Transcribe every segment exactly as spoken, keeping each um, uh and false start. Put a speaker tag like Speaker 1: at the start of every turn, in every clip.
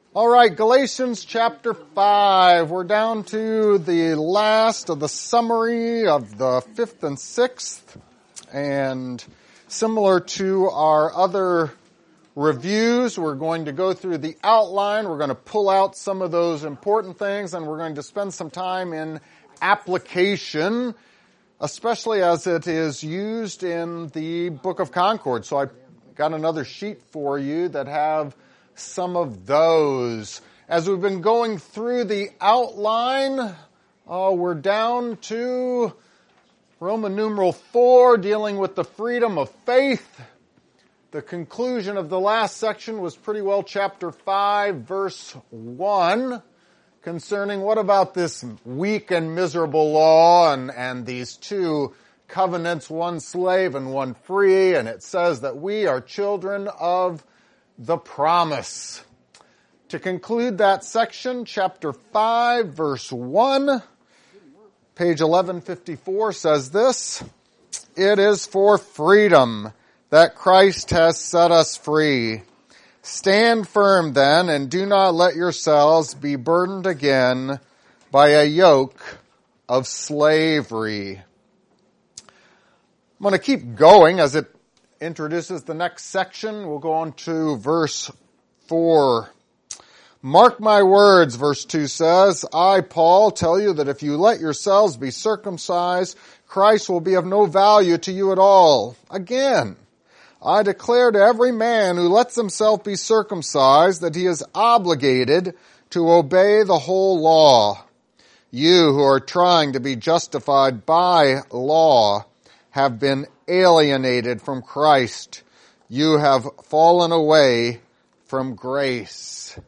Speaker 1: All right, Galatians chapter five. We're down to the last of the summary of the fifth and sixth. And similar to our other reviews, we're going to go through the outline. We're going to pull out some of those important things, and we're going to spend some time in application, especially as it is used in the Book of Concord. So I got another sheet for you that have some of those. As we've been going through the outline, uh, we're down to Roman numeral four, dealing with the freedom of faith. The conclusion of the last section was pretty well chapter five, verse one, concerning what about this weak and miserable law and, and these two covenants, one slave and one free, and it says that we are children of the promise. To conclude that section, chapter five, verse one, page eleven fifty-four says this: "It is for freedom that Christ has set us free. Stand firm then, and do not let yourselves be burdened again by a yoke of slavery." I'm going to keep going as it introduces the next section. We'll go on to verse four. "Mark my words," verse two says, "I, Paul, tell you that if you let yourselves be circumcised, Christ will be of no value to you at all. Again, I declare to every man who lets himself be circumcised that he is obligated to obey the whole law. You who are trying to be justified by law have been alienated from Christ. You have fallen away from grace."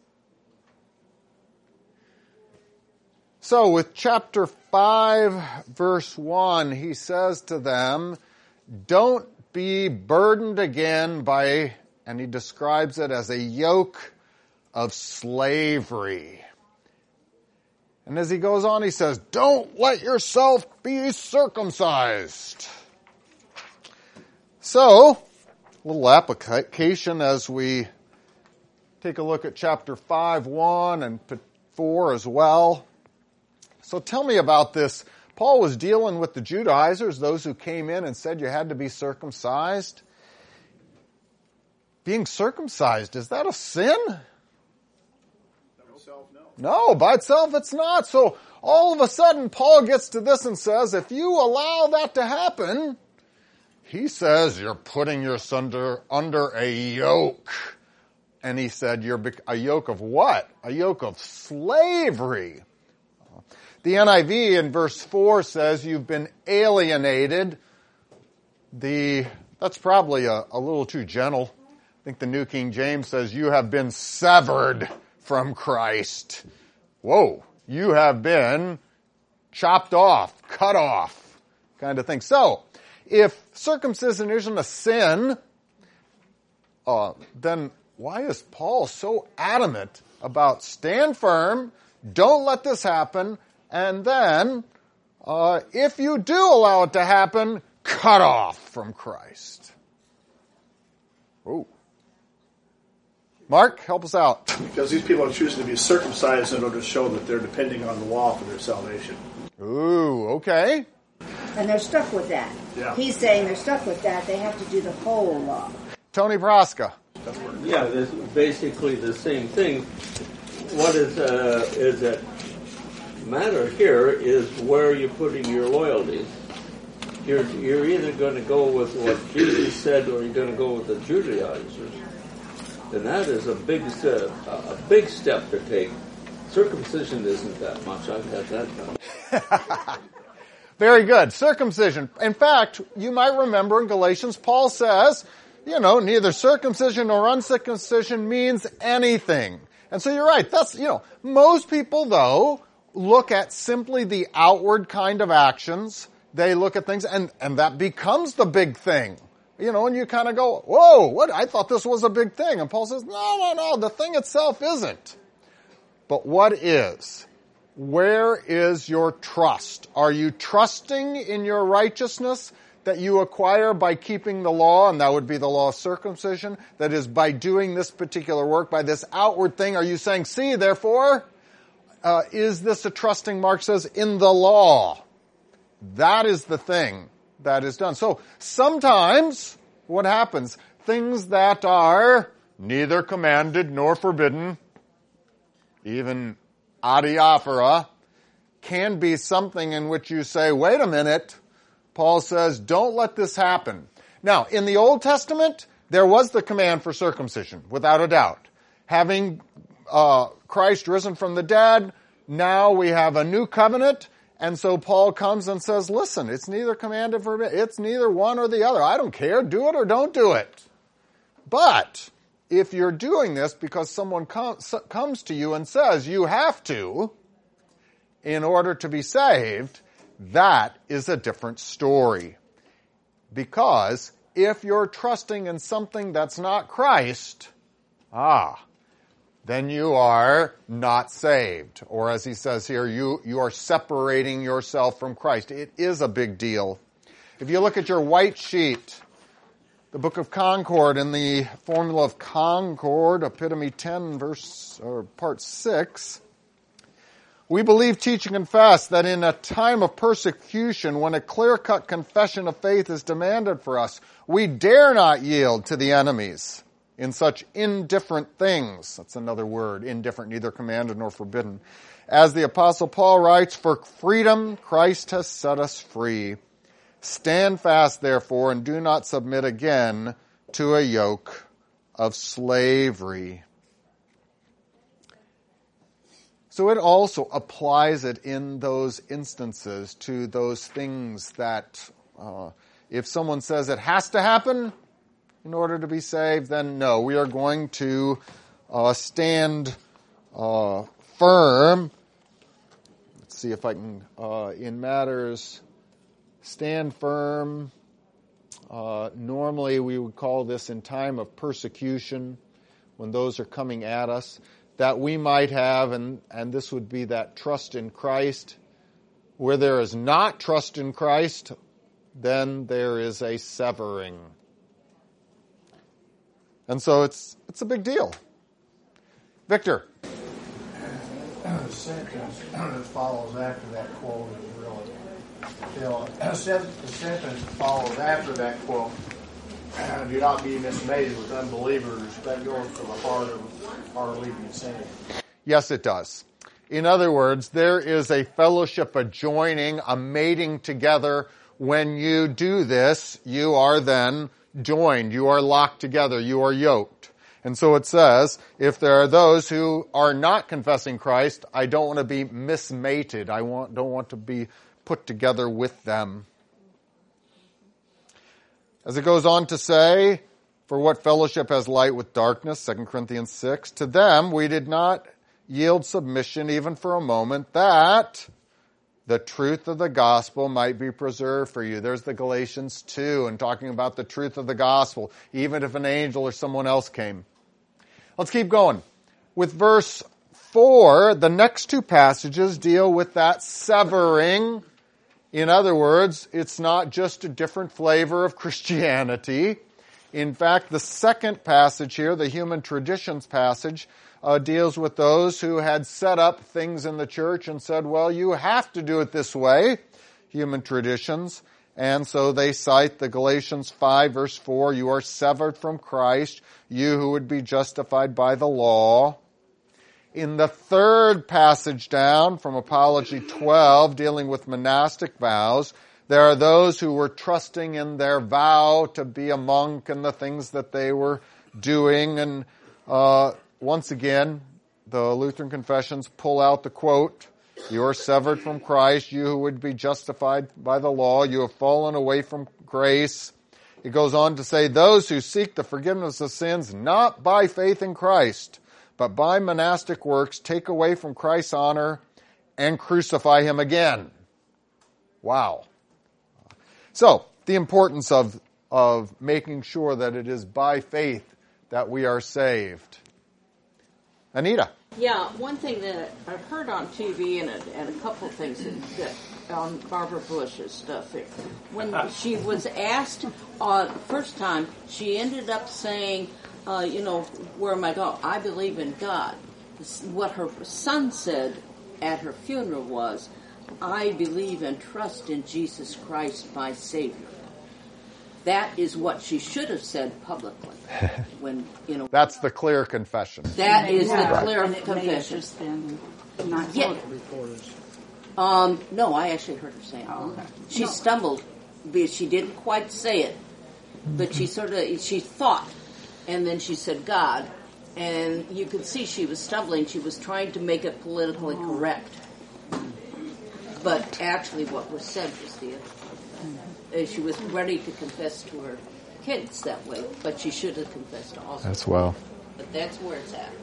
Speaker 1: So with chapter five, verse one, he says to them, don't be burdened again by, and he describes it as a yoke of slavery. And as he goes on, he says, don't let yourself be circumcised. So, a little application as we take a look at chapter five, one and four as well. So tell me about this. Paul was dealing with the Judaizers, those who came in and said you had to be circumcised. Being circumcised, is that a sin? No, by itself it's not. So all of a sudden Paul gets to this and says, if you allow that to happen, he says you're putting your son under, under a yoke. And he said you're a yoke of what? A yoke of slavery. The N I V in verse four says you've been alienated. The, that's probably a, a little too gentle. I think the New King James says you have been severed from Christ. Whoa, you have been chopped off, cut off, kind of thing. So, if circumcision isn't a sin, uh, then why is Paul so adamant about stand firm, don't let this happen, and then, uh, if you do allow it to happen, cut off from Christ? Ooh. Mark, help us out.
Speaker 2: Because these people are choosing to be circumcised in order to show that they're depending on the law for their salvation.
Speaker 1: Ooh, okay.
Speaker 3: And they're stuck with that.
Speaker 2: Yeah.
Speaker 3: He's saying they're stuck with that. They have to do the whole law.
Speaker 1: Tony Proska.
Speaker 4: Yeah, this is basically the same thing. What is uh, is that matter here is where you're putting your loyalties. You're you're either going to go with what Jesus said, or you're going to go with the Judaizers. And that is a big step, a big step to take. Circumcision isn't that much. I've had that done.
Speaker 1: Very good. Circumcision. In fact, you might remember in Galatians, Paul says, you know, neither circumcision nor uncircumcision means anything. And so you're right. That's, you know, most people, though, look at simply the outward kind of actions. They look at things, and, and that becomes the big thing. You know, and you kind of go, whoa, what? I thought this was a big thing. And Paul says, no, no, no, the thing itself isn't. But what is? Where is your trust? Are you trusting in your righteousness that you acquire by keeping the law, and that would be the law of circumcision, that is by doing this particular work, by this outward thing, are you saying, see, therefore, uh, is this a trusting, Mark says, in the law? That is the thing that is done. So sometimes what happens? Things that are neither commanded nor forbidden, even adiaphora, can be something in which you say, wait a minute, Paul says, don't let this happen. Now, in the Old Testament, there was the command for circumcision, without a doubt. Having uh, Christ risen from the dead, now we have a new covenant, and so Paul comes and says, listen, it's neither commanded or forbidden. It's neither one or the other. I don't care. Do it or don't do it. But if you're doing this because someone com- comes to you and says you have to, in order to be saved, that is a different story. Because if you're trusting in something that's not Christ, ah, then you are not saved. Or as he says here, you, you are separating yourself from Christ. It is a big deal. If you look at your white sheet, the Book of Concord, in the Formula of Concord, Epitome ten, verse or part six, we believe, teach, and confess that in a time of persecution, when a clear-cut confession of faith is demanded for us, we dare not yield to the enemies in such indifferent things. That's another word, indifferent, neither commanded nor forbidden. As the Apostle Paul writes, for freedom Christ has set us free. Stand fast, therefore, and do not submit again to a yoke of slavery. So it also applies it in those instances to those things that uh, if someone says it has to happen in order to be saved, then no, we are going to uh, stand uh, firm. Let's see if I can, uh, in matters, stand firm. Uh, normally we would call this in time of persecution, when those are coming at us, that we might have, and, and this would be that trust in Christ. Where there is not trust in Christ, then there is a severing. And so it's it's a big deal. Victor.
Speaker 5: The sentence that follows after that quote is really, you know, the sentence that follows after that quote, do not be mismated with unbelievers, that goes to the heart of our leaving sin.
Speaker 1: Yes, it does. In other words, there is a fellowship, a joining, a mating together. When you do this, you are then joined. You are locked together. You are yoked. And so it says, if there are those who are not confessing Christ, I don't want to be mismated. I want, don't want to be put together with them. As it goes on to say, for what fellowship has light with darkness, Second Corinthians six, to them we did not yield submission even for a moment, that the truth of the gospel might be preserved for you. There's the Galatians two, and talking about the truth of the gospel, even if an angel or someone else came. Let's keep going. With verse four, the next two passages deal with that severing. In other words, it's not just a different flavor of Christianity. In fact, the second passage here, the human traditions passage, uh, deals with those who had set up things in the church and said, well, you have to do it this way, human traditions. And so they cite the Galatians five, verse four, you are severed from Christ, you who would be justified by the law. In the third passage down from Apology twelve, dealing with monastic vows, there are those who were trusting in their vow to be a monk and the things that they were doing. And uh, once again, the Lutheran confessions pull out the quote, you are severed from Christ, you who would be justified by the law, you have fallen away from grace. It goes on to say, those who seek the forgiveness of sins not by faith in Christ, but by monastic works, take away from Christ's honor and crucify him again. Wow. So, the importance of, of making sure that it is by faith that we are saved. Anita.
Speaker 6: Yeah, one thing that I've heard on T V and a, and a couple of things that, that on Barbara Bush's stuff here. When she was asked uh, the first time, she ended up saying, uh, you know, where am I going? I believe in God. What her son said at her funeral was, I believe and trust in Jesus Christ, my Savior. That is what she should have said publicly. When you know,
Speaker 1: That's the clear confession.
Speaker 6: that is
Speaker 7: Yeah.
Speaker 6: the clear
Speaker 7: And it may have
Speaker 6: confession.
Speaker 7: just been not
Speaker 6: Yeah.
Speaker 7: told.
Speaker 6: Um, no, I actually heard her say it.
Speaker 7: Oh, okay.
Speaker 6: She
Speaker 7: No.
Speaker 6: stumbled because she didn't quite say it, but she sort of she thought, and then she said God, and you could see she was stumbling. She was trying to make it politically correct, but actually, what was said was the. Uh, she was ready to confess to her kids that way, but she should have confessed also.
Speaker 1: As well.
Speaker 6: But that's where it's at.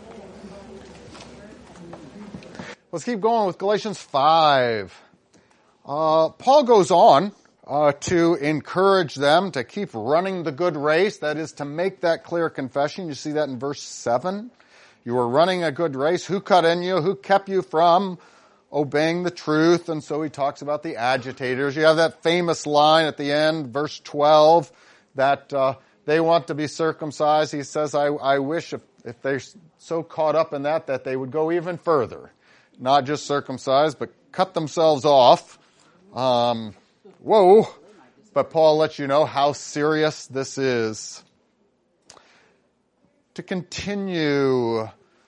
Speaker 1: Let's keep going with Galatians five. Uh, Paul goes on uh, to encourage them to keep running the good race. That is, to make that clear confession. You see that in verse seven. You were running a good race. Who cut in you? Who kept you from obeying the truth? And so he talks about the agitators. You have that famous line at the end, verse twelve, that uh, they want to be circumcised. He says, I, I wish if, if they're so caught up in that, that they would go even further. Not just circumcised, but cut themselves off. Um, whoa. But Paul lets you know how serious this is. To continue,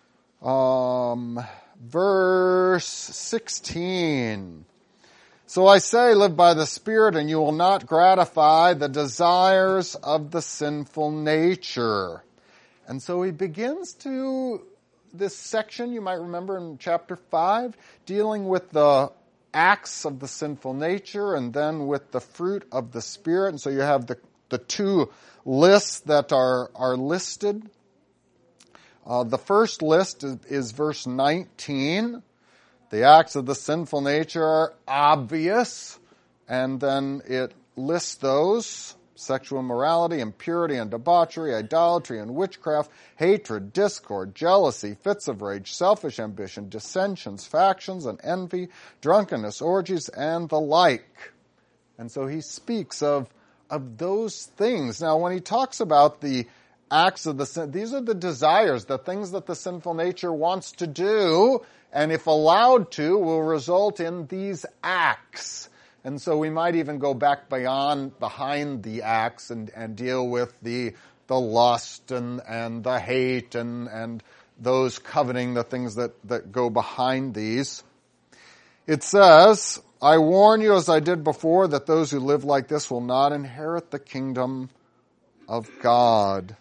Speaker 1: um, verse sixteen. So I say, live by the Spirit, and you will not gratify the desires of the sinful nature. And so he begins to, this section, you might remember in chapter five, dealing with the acts of the sinful nature and then with the fruit of the Spirit. And so you have the, the two lists that are, are listed. Uh, the first list is, is verse nineteen. The acts of the sinful nature are obvious, and then it lists those: sexual immorality, impurity and debauchery, idolatry and witchcraft, hatred, discord, jealousy, fits of rage, selfish ambition, dissensions, factions, and envy, drunkenness, orgies, and the like. And so he speaks of, of those things. Now, when he talks about the acts of the sin, these are the desires, the things that the sinful nature wants to do, and if allowed to, will result in these acts. And so we might even go back beyond, behind the acts and, and deal with the the lust and, and the hate and, and those coveting, the things that, that go behind these. It says, I warn you, as I did before, that those who live like this will not inherit the kingdom of God.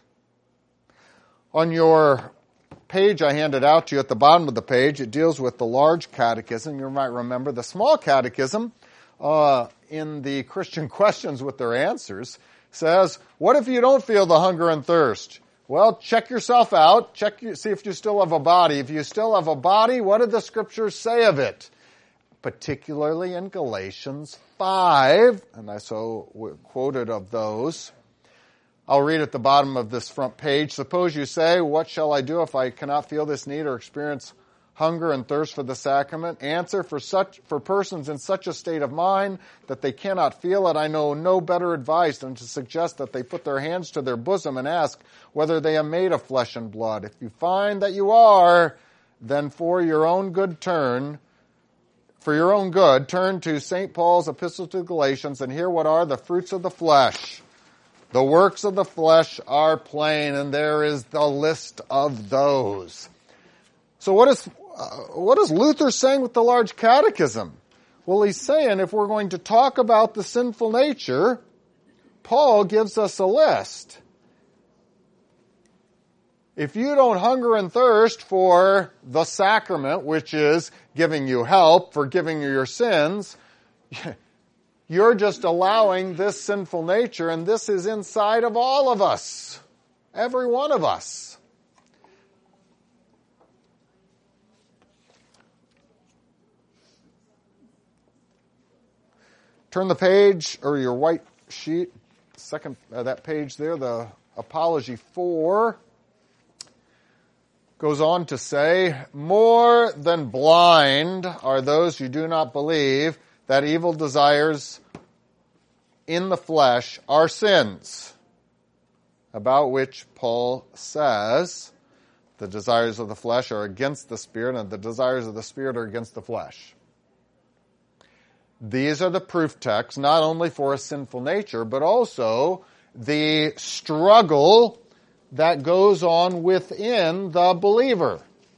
Speaker 1: On your page I handed out to you at the bottom of the page, it deals with the large catechism. You might remember the small catechism, uh, in the Christian questions with their answers, says, what if you don't feel the hunger and thirst? Well, check yourself out. Check, see if you still have a body. If you still have a body, what did the scriptures say of it? Particularly in Galatians five, and I so quoted of those. I'll read at the bottom of this front page. Suppose you say, what shall I do if I cannot feel this need or experience hunger and thirst for the sacrament? Answer, for such, for persons in such a state of mind that they cannot feel it, I know no better advice than to suggest that they put their hands to their bosom and ask whether they are made of flesh and blood. If you find that you are, then for your own good turn, for your own good, turn to Saint Paul's epistle to the Galatians and hear what are the fruits of the flesh. The works of the flesh are plain, and there is the list of those. So what is, uh, what is Luther saying with the large catechism? Well, he's saying if we're going to talk about the sinful nature, Paul gives us a list. If you don't hunger and thirst for the sacrament, which is giving you help, forgiving you your sins, you're just allowing this sinful nature, and this is inside of all of us. Every one of us. Turn the page, or your white sheet, second, uh, that page there, the Apology four, goes on to say, more than blind are those who do not believe, that evil desires in the flesh are sins, about which Paul says the desires of the flesh are against the Spirit, and the desires of the Spirit are against the flesh. These are the proof texts, not only for a sinful nature, but also the struggle that goes on within the believer.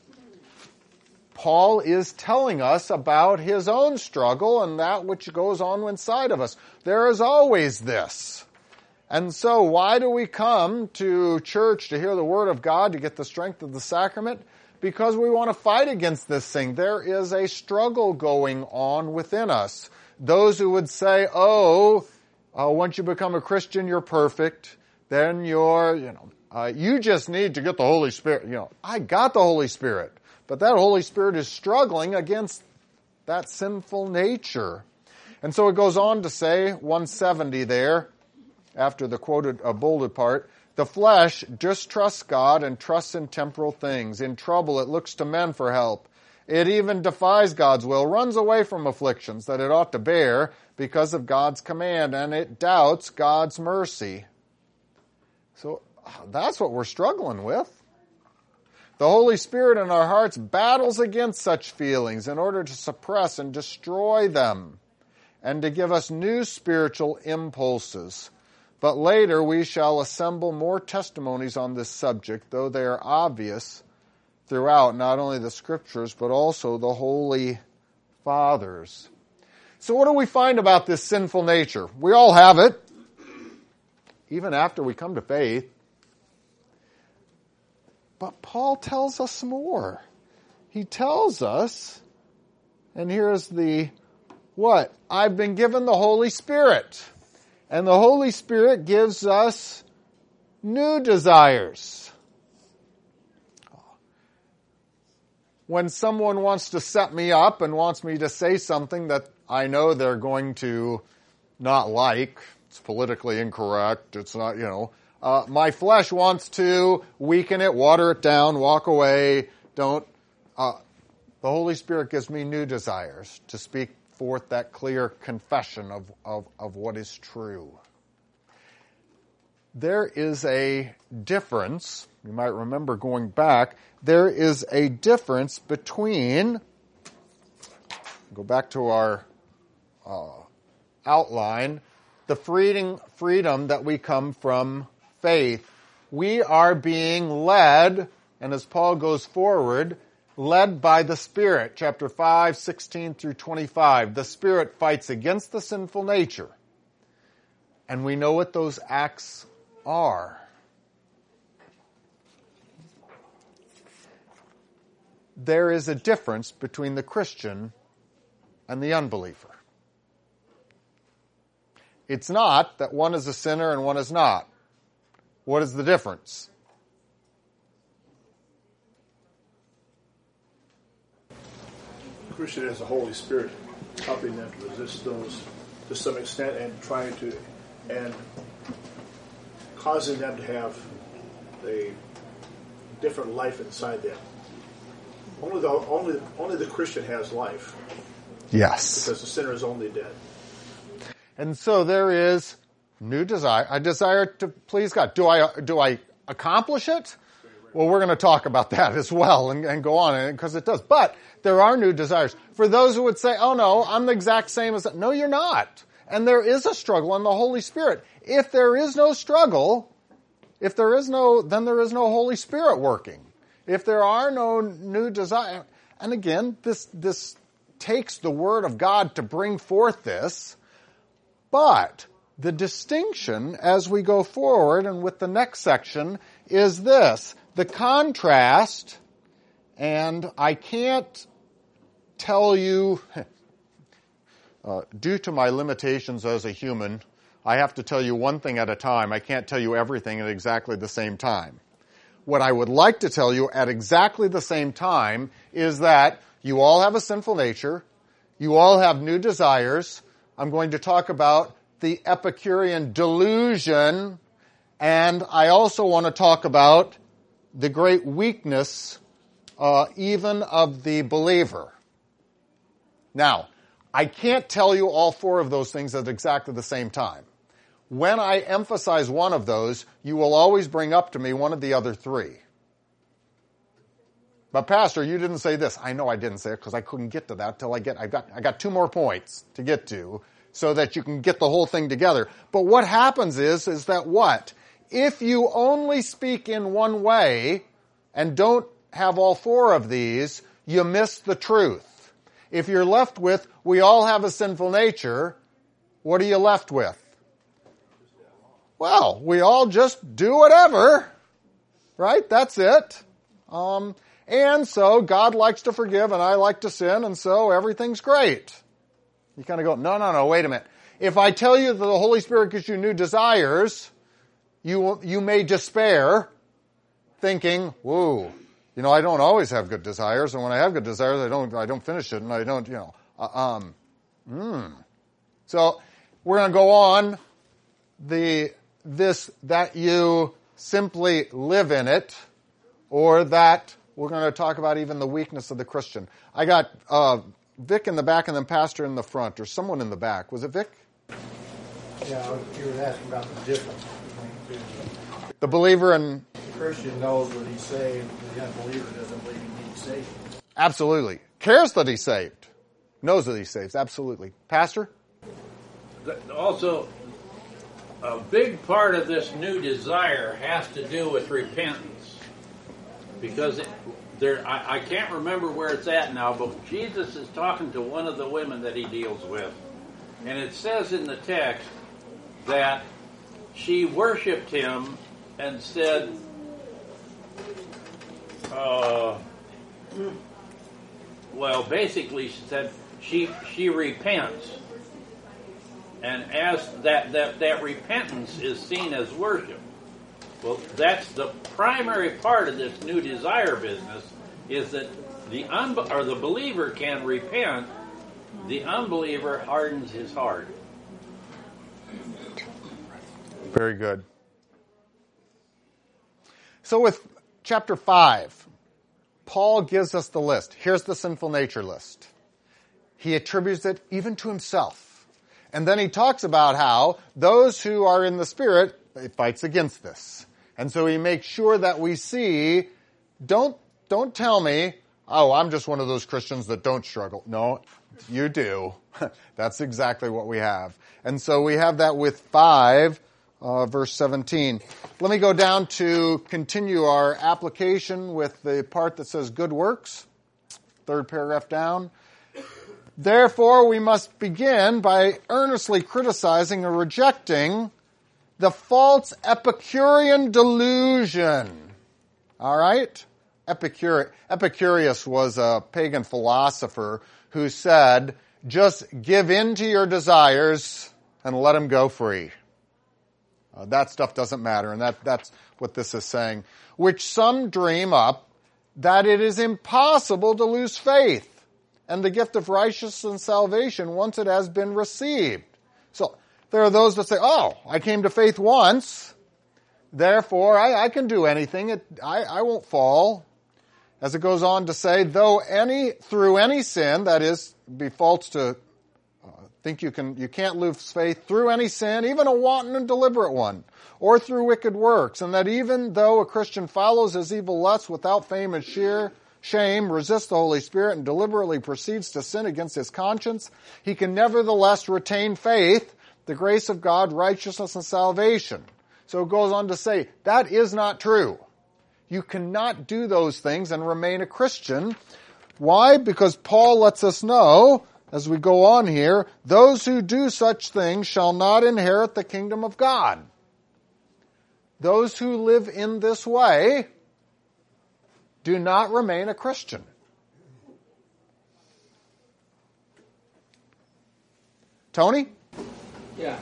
Speaker 1: Paul is telling us about his own struggle and that which goes on inside of us. There is always this. And so why do we come to church to hear the Word of God, to get the strength of the sacrament? Because we want to fight against this thing. There is a struggle going on within us. Those who would say, oh, uh, once you become a Christian, you're perfect. Then you're, you know, uh, you just need to get the Holy Spirit. You know, I got the Holy Spirit. But that Holy Spirit is struggling against that sinful nature. And so it goes on to say, one seventy there, after the quoted, uh, bolded part, the flesh distrusts God and trusts in temporal things. In trouble, it looks to men for help. It even defies God's will, runs away from afflictions that it ought to bear because of God's command, and it doubts God's mercy. So that's what we're struggling with. The Holy Spirit in our hearts battles against such feelings in order to suppress and destroy them and to give us new spiritual impulses. But later we shall assemble more testimonies on this subject, though they are obvious throughout not only the Scriptures but also the Holy Fathers. So what do we find about this sinful nature? We all have it, even after we come to faith. But Paul tells us more. He tells us, and here's the what? I've been given the Holy Spirit. And the Holy Spirit gives us new desires. When someone wants to set me up and wants me to say something that I know they're going to not like, it's politically incorrect, it's not, you know, Uh, my flesh wants to weaken it, water it down, walk away, don't. Uh, the Holy Spirit gives me new desires to speak forth that clear confession of, of, of what is true. There is a difference, you might remember going back, there is a difference between, go back to our uh, outline, the freedom, freedom that we come from faith. We are being led, and as Paul goes forward, led by the Spirit. Chapter five, sixteen through twenty-five. The Spirit fights against the sinful nature. And we know what those acts are. There is a difference between the Christian and the unbeliever. It's not that one is a sinner and one is not. What is the difference?
Speaker 2: The Christian has the Holy Spirit helping them to resist those to some extent and trying to, and causing them to have a different life inside them. Only the, only, only the Christian has life.
Speaker 1: Yes.
Speaker 2: Because the sinner is only dead.
Speaker 1: And so there is new desire, a desire to please God. Do I do I accomplish it? Well, we're going to talk about that as well and, and go on, because it does. But there are new desires. For those who would say, oh no, I'm the exact same as that. No, you're not. And there is a struggle in the Holy Spirit. If there is no struggle, if there is no, then there is no Holy Spirit working. If there are no new desires, and again, this, this takes the Word of God to bring forth this, but the distinction as we go forward and with the next section is this. The contrast, and I can't tell you, uh, due to my limitations as a human, I have to tell you one thing at a time. I can't tell you everything at exactly the same time. What I would like to tell you at exactly the same time is that you all have a sinful nature. You all have new desires. I'm going to talk about the Epicurean delusion, and I also want to talk about the great weakness uh, even of the believer. Now, I can't tell you all four of those things at exactly the same time. When I emphasize one of those, you will always bring up to me one of the other three. But Pastor, you didn't say this. I know I didn't say it because I couldn't get to that till I get, I got, I got two more points to get to so that you can get the whole thing together. But what happens is, is that what? If you only speak in one way and don't have all four of these, you miss the truth. If you're left with, we all have a sinful nature, what are you left with? Well, we all just do whatever, right? That's it. Um, and so God likes to forgive and I like to sin, and so everything's great. You kind of go, no, no, no, wait a minute. If I tell you that the Holy Spirit gives you new desires, you you may despair, thinking, whoa, you know, I don't always have good desires, and when I have good desires, I don't I don't finish it, and I don't, you know, uh, um, hmm. So we're going to go on. The this that you simply live in it, or that we're going to talk about even the weakness of the Christian. I got uh, Vic in the back and then Pastor in the front, or someone in the back. Was it Vic?
Speaker 5: Yeah, you were asking about the difference between two.
Speaker 1: The believer and
Speaker 5: The Christian knows that he's saved, the unbeliever doesn't believe he needs saving.
Speaker 1: absolutely cares that he's saved, knows that he's saved. Absolutely, Pastor.
Speaker 7: Also, a big part of this new desire has to do with repentance, because it, there, I, I can't remember where it's at now, but Jesus is talking to one of the women that he deals with, and it says in the text that she worshipped him and said, uh, well, basically she said she she repents. And as that, that, that repentance is seen as worship. Well, that's the primary part of this new desire business, is that the unbe- or the believer can repent, the unbeliever hardens his heart.
Speaker 1: Very good. So with chapter five, Paul gives us the list. Here's the sinful nature list. He attributes it even to himself. And then he talks about how those who are in the Spirit, it fights against this. And so he makes sure that we see, don't, don't tell me, oh, I'm just one of those Christians that don't struggle. No, you do. That's exactly what we have. And so we have that with five, uh, verse seventeen. Let me go down to continue our application with the part that says good works. Third paragraph down. Therefore, we must begin by earnestly criticizing or rejecting the false Epicurean delusion. All right? Epicure, Epicurus was a pagan philosopher who said, just give in to your desires and let them go free. Uh, that stuff doesn't matter, and that, that's what this is saying. Which some dream up that it is impossible to lose faith and the gift of righteousness and salvation once it has been received. So there are those that say, oh, I came to faith once, therefore I, I can do anything. It, I, I won't fall. As it goes on to say, though any through any sin, that is, be false to uh, think you can you can't lose faith through any sin, even a wanton and deliberate one, or through wicked works, and that even though a Christian follows his evil lusts without fame and sheer shame, resists the Holy Spirit, and deliberately proceeds to sin against his conscience, he can nevertheless retain faith, the grace of God, righteousness, and salvation. So it goes on to say, that is not true. You cannot do those things and remain a Christian. Why? Because Paul lets us know, as we go on here, those who do such things shall not inherit the kingdom of God. Those who live in this way do not remain a Christian. Tony?
Speaker 4: Yeah.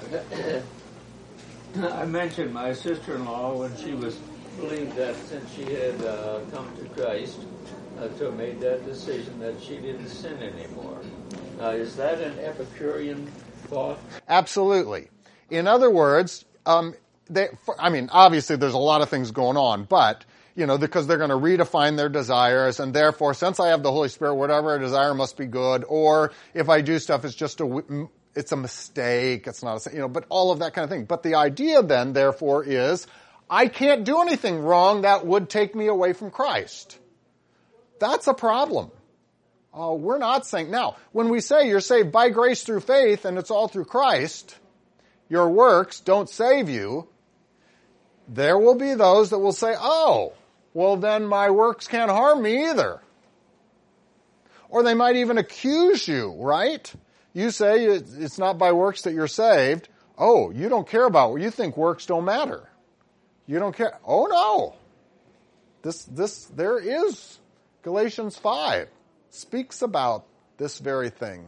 Speaker 4: I mentioned my sister-in-law when she was believed that since she had uh, come to Christ, uh, to have made that decision that she didn't sin anymore. Uh, is that an Epicurean thought?
Speaker 1: Absolutely. In other words, um, they, I mean, obviously there's a lot of things going on, but you know, because they're going to redefine their desires, and therefore, since I have the Holy Spirit, whatever I desire must be good, or if I do stuff, it's just a, it's a mistake, it's not a, you know, but all of that kind of thing. But the idea then, therefore, is I can't do anything wrong that would take me away from Christ. That's a problem. Uh, we're not saying, now, when we say you're saved by grace through faith, and it's all through Christ, your works don't save you, there will be those that will say, oh, well then my works can't harm me either. Or they might even accuse you, right? You say it's not by works that you're saved. Oh, you don't care about, you think works don't matter. You don't care. Oh no. This, this, there is, Galatians five speaks about this very thing.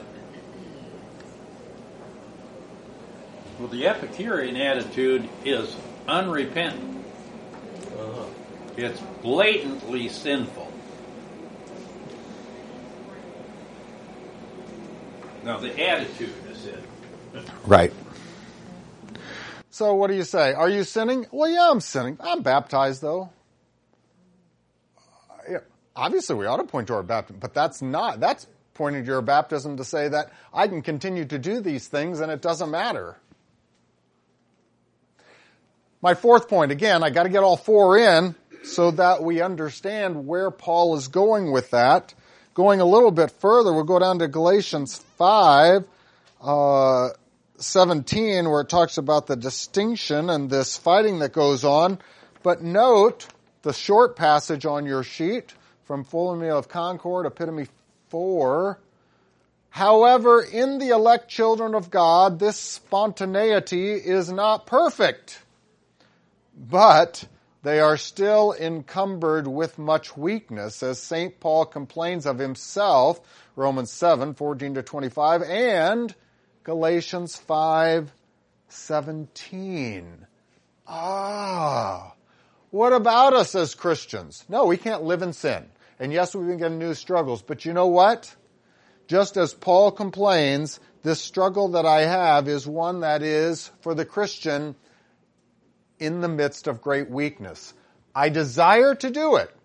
Speaker 7: Well, the Epicurean attitude is unrepentant.
Speaker 4: Uh-huh.
Speaker 7: It's blatantly sinful. Now, the attitude is it.
Speaker 1: Right. So what do you say? Are you sinning? Well, yeah, I'm sinning. I'm baptized, though. Uh, yeah, obviously, we ought to point to our baptism, but that's not, that's pointing to your baptism to say that I can continue to do these things and it doesn't matter. My fourth point, again, I got to get all four in so that we understand where Paul is going with that. Going a little bit further, we'll go down to Galatians five, uh, seventeen, where it talks about the distinction and this fighting that goes on. But note the short passage on your sheet from Full Meal of Concord, Epitome four. However, in the elect children of God, this spontaneity is not perfect, but they are still encumbered with much weakness, as Saint Paul complains of himself, Romans seven, fourteen to twenty-five, and Galatians five, seventeen. Ah, what about us as Christians? No, we can't live in sin. And yes, we've been getting new struggles, but you know what? Just as Paul complains, this struggle that I have is one that is, for the Christian, in the midst of great weakness. I desire to do it,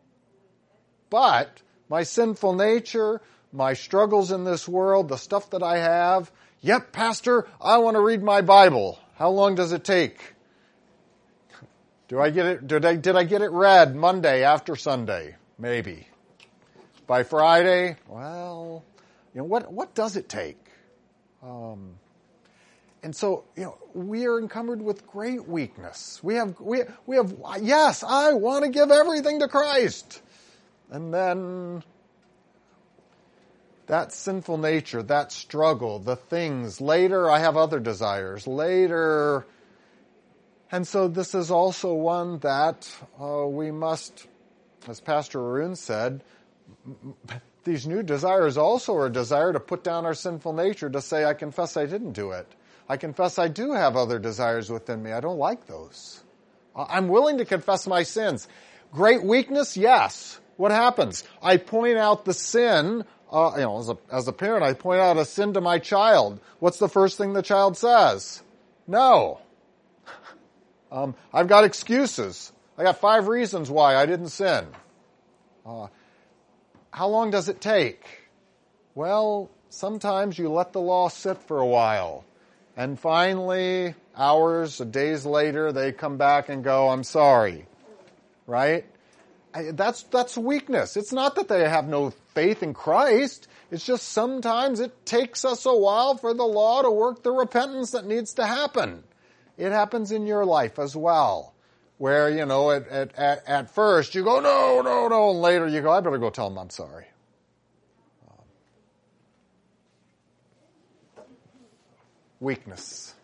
Speaker 1: but my sinful nature, my struggles in this world, the stuff that I have, yep, Pastor, I want to read my Bible. How long does it take? Do I get it, did I, did I get it read Monday after Sunday? Maybe. By Friday? Well, you know, what, what does it take? Um, And so, you know, we are encumbered with great weakness. We have, we, we have, yes, I want to give everything to Christ. And then that sinful nature, that struggle, the things. Later, I have other desires. Later. And so this is also one that uh, we must, as Pastor Arun said, these new desires also are a desire to put down our sinful nature, to say, I confess I didn't do it. I confess I do have other desires within me. I don't like those. I'm willing to confess my sins. Great weakness? Yes. What happens? I point out the sin, uh, you know, as a, as a parent, I point out a sin to my child. What's the first thing the child says? No. um, I've got excuses. I got five reasons why I didn't sin. Uh, how long does it take? Well, sometimes you let the law sit for a while. And finally, hours, days later, they come back and go, I'm sorry. Right? I, that's, that's weakness. It's not that they have no faith in Christ. It's just sometimes it takes us a while for the law to work the repentance that needs to happen. It happens in your life as well. Where, you know, at, at, at, at first you go, no, no, no. And later you go, I better go tell them I'm sorry. Weakness.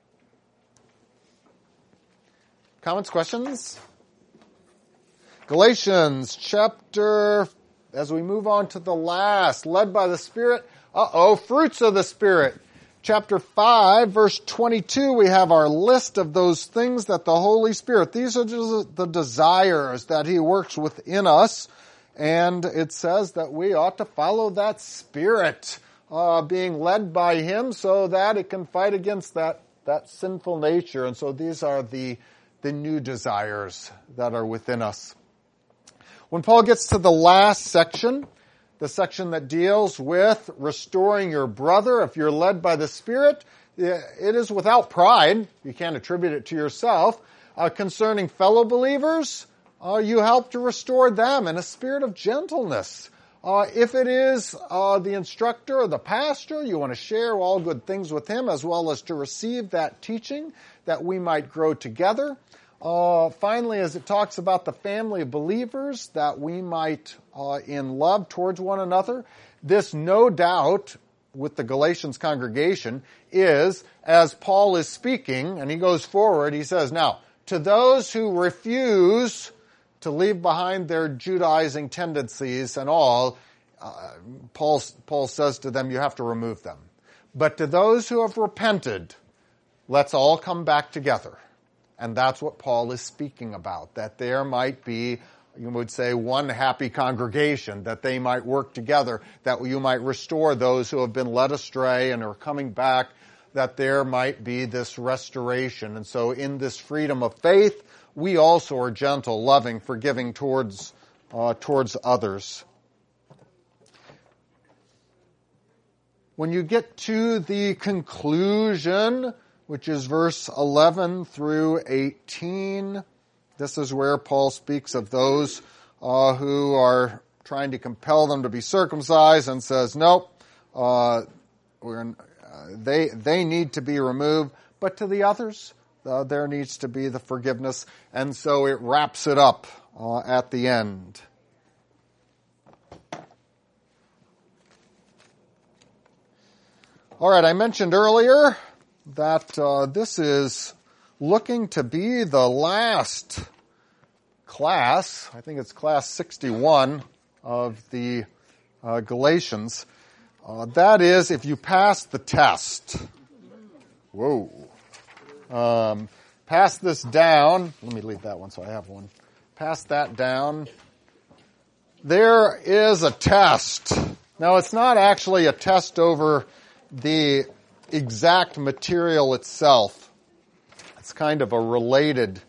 Speaker 1: Comments, questions? Galatians chapter, as we move on to the last, led by the Spirit. Uh-oh, fruits of the Spirit. Chapter five, verse twenty-two, we have our list of those things that the Holy Spirit, these are just the desires that He works within us. And it says that we ought to follow that Spirit. Uh, being led by Him so that it can fight against that, that sinful nature. And so these are the the new desires that are within us. When Paul gets to the last section, the section that deals with restoring your brother, if you're led by the Spirit, it is without pride. You can't attribute it to yourself. Uh, concerning fellow believers, uh, you help to restore them in a spirit of gentleness. Uh, if it is uh, the instructor or the pastor, you want to share all good things with him as well as to receive that teaching that we might grow together. Uh, finally, as it talks about the family of believers, that we might, uh, in love towards one another, this no doubt with the Galatians congregation is, as Paul is speaking, and he goes forward, he says, now, to those who refuse to leave behind their Judaizing tendencies and all, uh, Paul, Paul says to them, you have to remove them. But to those who have repented, let's all come back together. And that's what Paul is speaking about, that there might be, you would say, one happy congregation, that they might work together, that you might restore those who have been led astray and are coming back, that there might be this restoration. And so in this freedom of faith, we also are gentle, loving, forgiving towards, uh, towards others. When you get to the conclusion, which is verse eleven through eighteen, this is where Paul speaks of those uh, who are trying to compel them to be circumcised and says, nope, uh, we're in, uh, they they need to be removed. But to the others, uh, there needs to be the forgiveness. And so it wraps it up uh, at the end. All right, I mentioned earlier that uh, this is looking to be the last class, I think it's class sixty-one of the uh, Galatians. Uh, that is, if you pass the test. Whoa. Um, pass this down. Let me leave that one so I have one. Pass that down. There is a test. Now, it's not actually a test over the exact material itself. It's kind of a related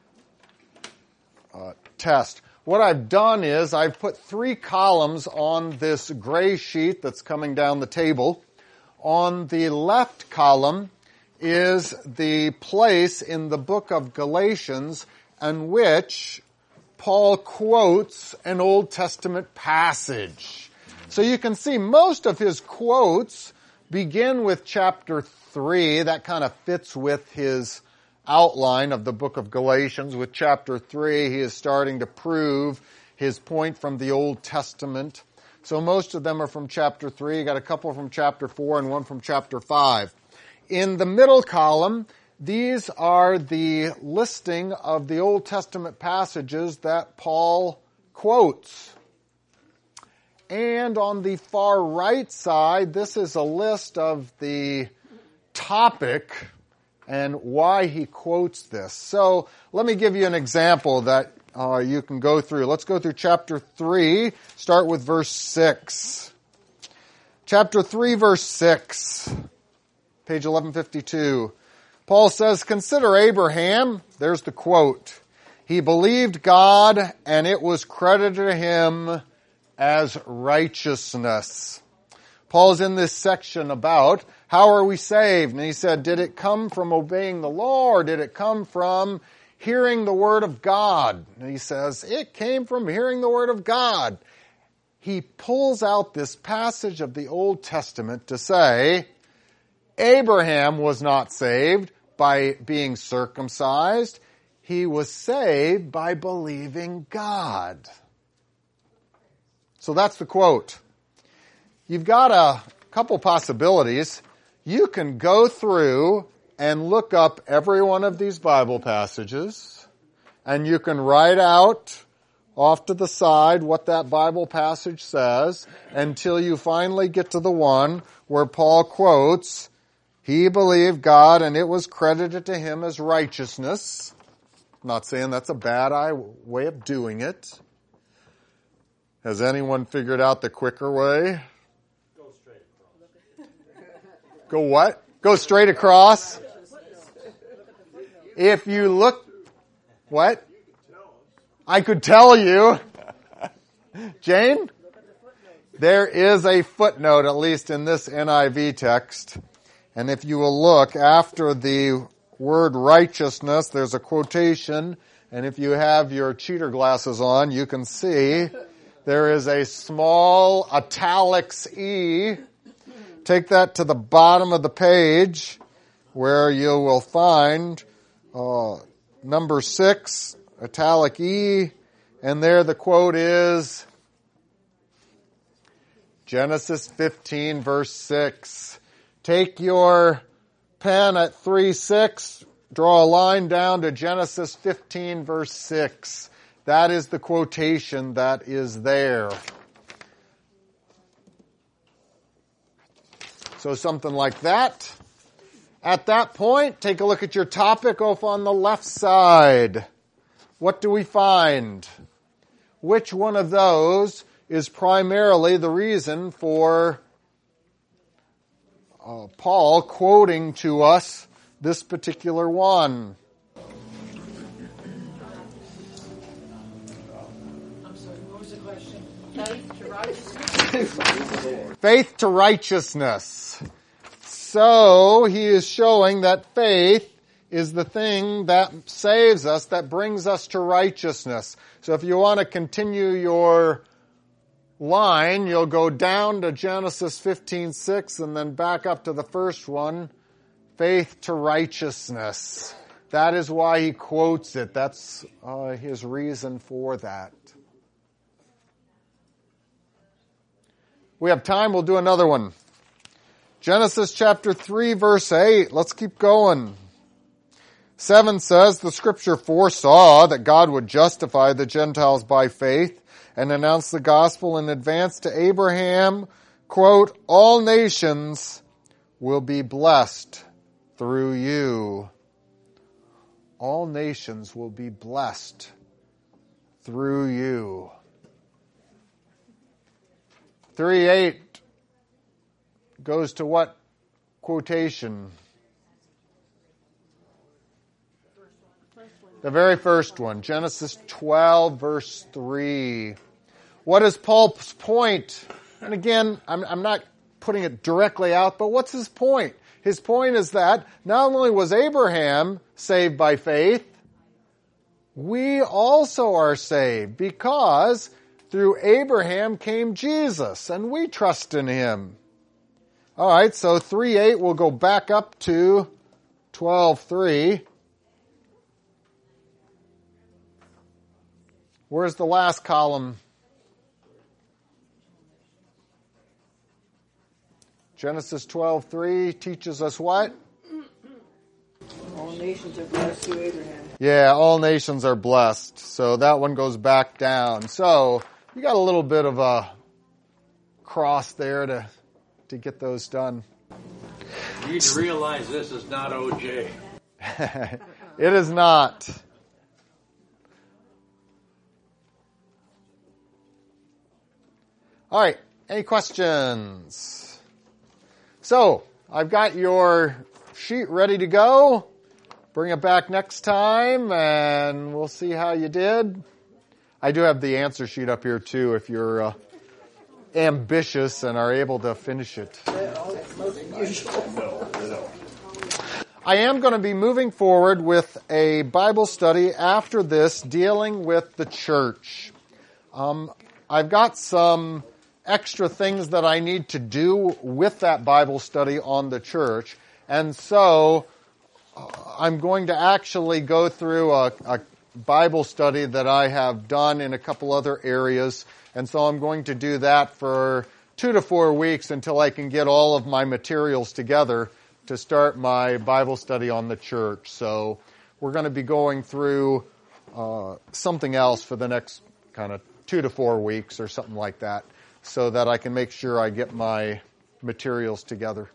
Speaker 1: uh, test. What I've done is I've put three columns on this gray sheet that's coming down the table. On the left column is the place in the book of Galatians in which Paul quotes an Old Testament passage. So you can see most of his quotes begin with chapter three. That kind of fits with his outline of the book of Galatians. With chapter three, he is starting to prove his point from the Old Testament. So most of them are from chapter three. You got a couple from chapter four and one from chapter five. In the middle column, these are the listing of the Old Testament passages that Paul quotes. And on the far right side, this is a list of the topic and why he quotes this. So let me give you an example that uh, you can go through. Let's go through chapter three, start with verse six. Chapter three, verse six, page eleven fifty-two. Paul says, consider Abraham, there's the quote, he believed God and it was credited to him as righteousness. Paul's in this section about how are we saved? And he said, did it come from obeying the law or did it come from hearing the word of God? And he says, it came from hearing the word of God. He pulls out this passage of the Old Testament to say, Abraham was not saved by being circumcised. He was saved by believing God. So that's the quote. You've got a couple possibilities. You can go through and look up every one of these Bible passages, and you can write out off to the side what that Bible passage says until you finally get to the one where Paul quotes, he believed God and it was credited to him as righteousness. I'm not saying that's a bad way of doing it. Has anyone figured out the quicker way?
Speaker 8: Go straight across.
Speaker 1: Go what? Go straight across? If you look What? I could tell you. Jane? There is a footnote, at least in this N I V text. And if you will look after the word righteousness, there's a quotation. And if you have your cheater glasses on, you can see there is a small italics E. Take that to the bottom of the page where you will find uh, number six, italic E. And there the quote is Genesis fifteen, verse six. Take your pen at three six, draw a line down to Genesis fifteen, verse six. That is the quotation that is there. So something like that. At that point, take a look at your topic off on the left side. What do we find? Which one of those is primarily the reason for uh, Paul quoting to us this particular one?
Speaker 9: I'm sorry, what was the question? Faith to righteousness?
Speaker 1: Faith to righteousness. So he is showing that faith is the thing that saves us, that brings us to righteousness. So if you want to continue your line, you'll go down to Genesis fifteen six and then back up to the first one, faith to righteousness. That is why he quotes it. That's uh, his reason for that. We have time, we'll do another one. Genesis chapter three, verse eight. Let's keep going. seven says, the scripture foresaw that God would justify the Gentiles by faith and announce the gospel in advance to Abraham. Quote, all nations will be blessed through you. All nations will be blessed through you. three eight goes to what quotation? The very first one, Genesis twelve, verse three. What is Paul's point? And again, I'm, I'm not putting it directly out, but what's his point? His point is that not only was Abraham saved by faith, we also are saved because through Abraham came Jesus, and we trust in him. All right, so three eight will go back up to twelve three. Where's the last column? Genesis twelve three teaches us what?
Speaker 9: All nations are blessed through Abraham.
Speaker 1: Yeah, all nations are blessed. So that one goes back down. So you got a little bit of a cross there to, to get those done.
Speaker 7: You need to realize this is not O J.
Speaker 1: It is not. All right, any questions? So, I've got your sheet ready to go. Bring it back next time, and we'll see how you did. I do have the answer sheet up here, too, if you're uh, ambitious and are able to finish it. I am going to be moving forward with a Bible study after this dealing with the church. Um, I've got some extra things that I need to do with that Bible study on the church. And so uh, I'm going to actually go through a, a Bible study that I have done in a couple other areas. And so I'm going to do that for two to four weeks until I can get all of my materials together to start my Bible study on the church. So we're going to be going through uh, something else for the next kind of two to four weeks or something like that, so that I can make sure I get my materials together.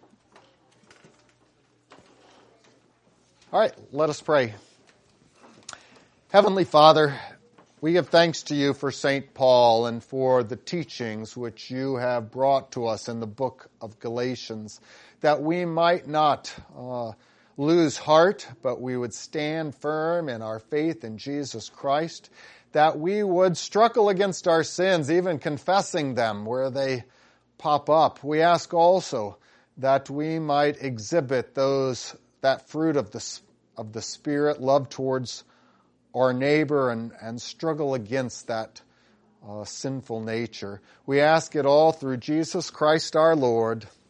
Speaker 1: All right, let us pray. Heavenly Father, we give thanks to you for Saint Paul and for the teachings which you have brought to us in the book of Galatians, that we might not uh, lose heart, but we would stand firm in our faith in Jesus Christ, that we would struggle against our sins, even confessing them where they pop up. We ask also that we might exhibit those that fruit of the of the Spirit, love towards our neighbor, and, and struggle against that uh, sinful nature. We ask it all through Jesus Christ our Lord.